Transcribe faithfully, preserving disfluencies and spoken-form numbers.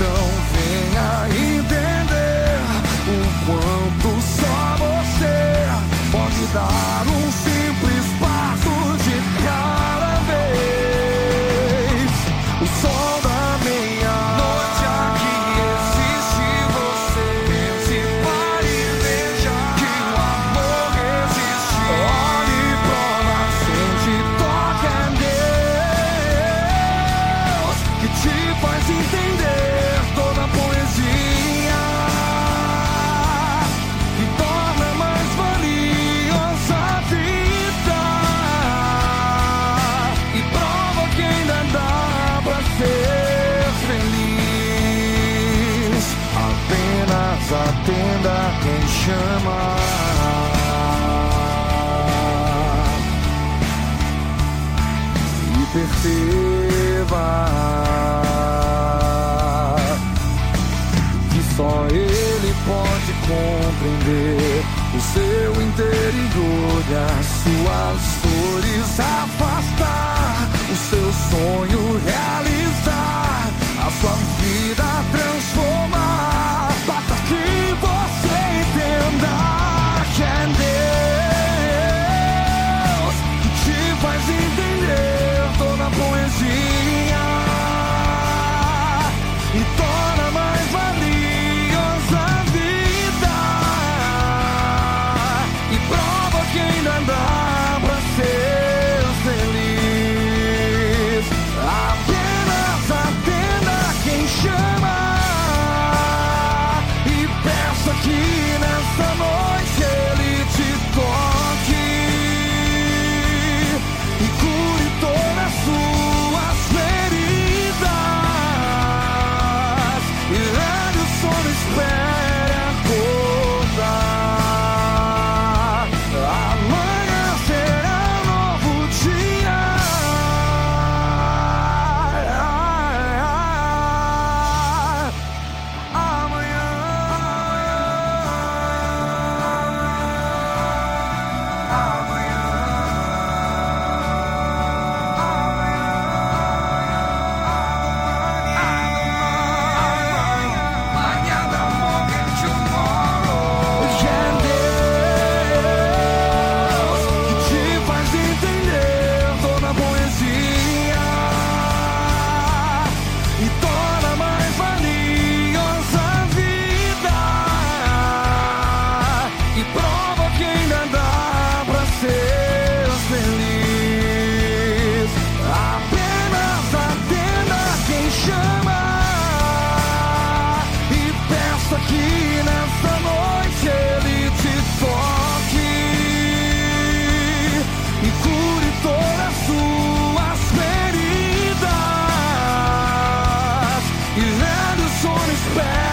Então venha entender o quanto só você pode dar um simples passo de cada vez. O sol da meia-noite aqui existe, você se pare e veja que o amor existe. Olhe, prova, sente, toca em Deus, que te faz entender toda a poesia e torna mais valiosa a vida e prova que ainda dá pra ser feliz. Apenas atenda quem chama e perceba que só Ele pode compreender o seu interior e as suas dores, afastar o seu sonho, realizar a sua vida, transformar. Basta que você entenda que é Deus que te faz entender toda a poesia e torna mais valiosa a vida e prova que ainda dá pra ser feliz. Apenas atenda quem chama e peça que nessa noite Ele te toque e cure todas as suas feridas e leve o sono, espere acordar. Amanhã será um novo dia. Amanhã, que te faz entender toda a poesia e torna mais valiosa a vida e prova que ainda dá pra ser feliz. Apenas atenda quem chama e peça que nessa noite Ele te toque e cure todas as suas feridas e leve o sono, espere